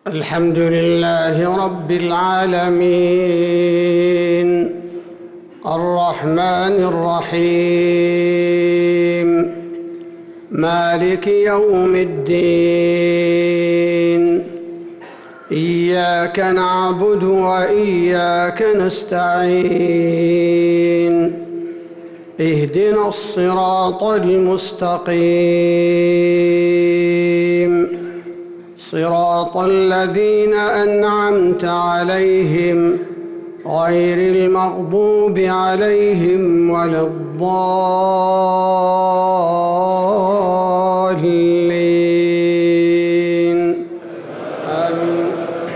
الحمد لله رب العالمين الرحمن الرحيم مالك يوم الدين إياك نعبد وإياك نستعين اهدنا الصراط المستقيم صراط الذين أنعمت عليهم غير المغضوب عليهم ولا الضالين آمين.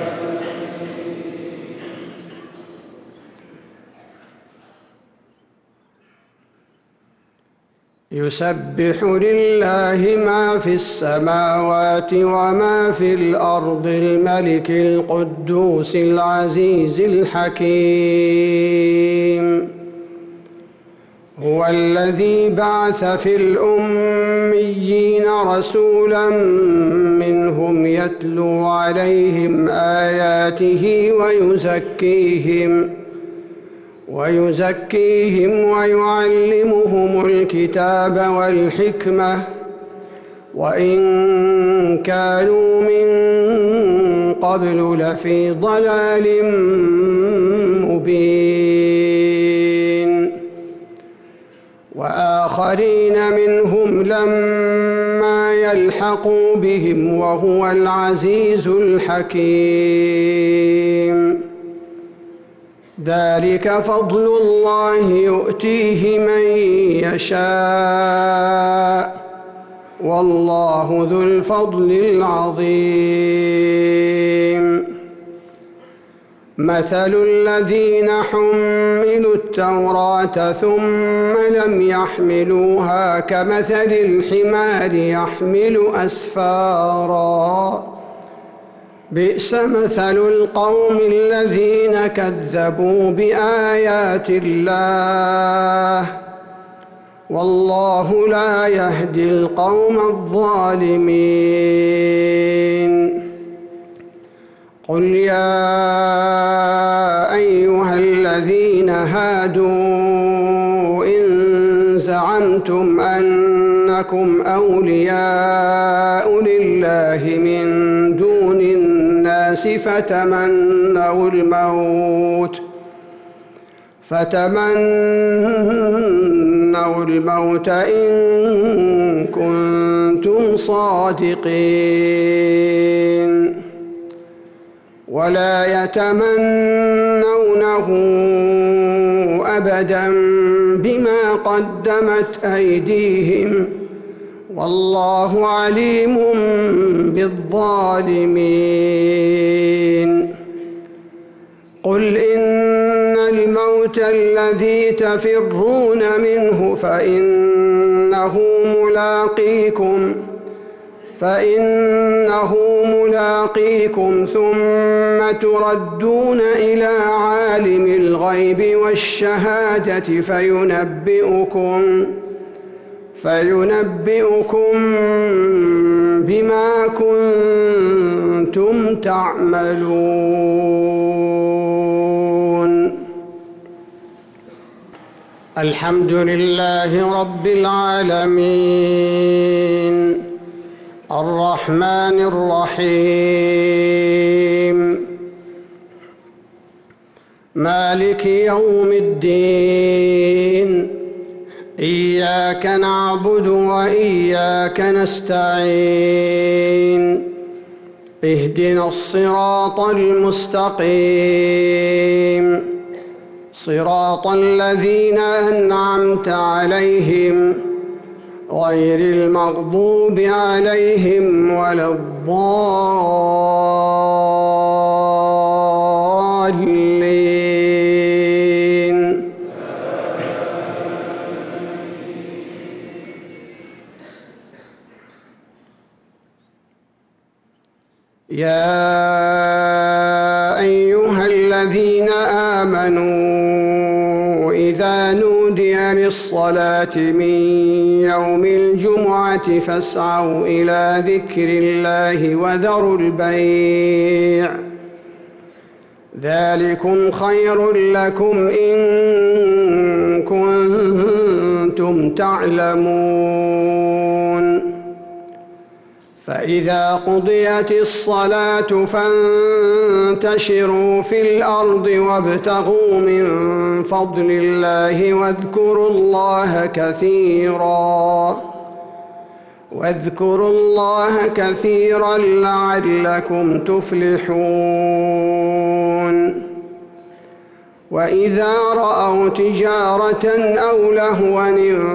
يسبح لله ما في السماوات وما في الأرض الملك القدوس العزيز الحكيم هو الذي بعث في الأميين رسولا منهم يتلو عليهم آياته ويزكيهم ويعلمهم الكتاب والحكمة وإن كانوا من قبل لفي ضلال مبين وآخرين منهم لما يلحقوا بهم وهو العزيز الحكيم ذلك فضل الله يؤتيه من يشاء والله ذو الفضل العظيم مثل الذين حملوا التوراة ثم لم يحملوها كمثل الحمار يحمل أسفاراً بئس مثل القوم الذين كذبوا بآيات الله والله لا يهدي القوم الظالمين قل يا أيها الذين هادوا إن زعمتم أنكم أولياء لله من دون الناس فتمنوا الموت إن كنتم صادقين ولا يتمنونه أبدا بما قدمت أيديهم والله عليم بالظالمين قل إن الموت الذي تفرون منه فإنه ملاقيكم ثم تردون إلى عالم الغيب والشهادة فينبئكم بما كنتم تعملون الحمد لله رب العالمين الرحمن الرحيم مالك يوم الدين إياك نعبد وإياك نستعين اهدنا الصراط المستقيم صراط الذين أنعمت عليهم غير المغضوب عليهم ولا الضالين يا أيها الذين آمنوا إذا نودي للصلاة من يوم الجمعة فاسعوا إلى ذكر الله وذروا البيع ذلكم خير لكم إن كنتم تعلمون فإذا قضيت الصلاة فانتشروا في الأرض وابتغوا من فضل الله واذكروا الله كثيرا لعلكم تفلحون وإذا رأوا تجارة أو لهوا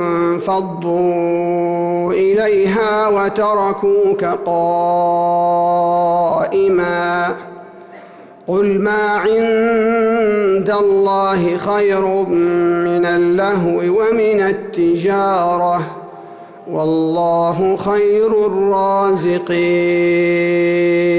انفضوا إليها وتركوك قائما قل ما عند الله خير من اللهو ومن التجارة والله خير الرازقين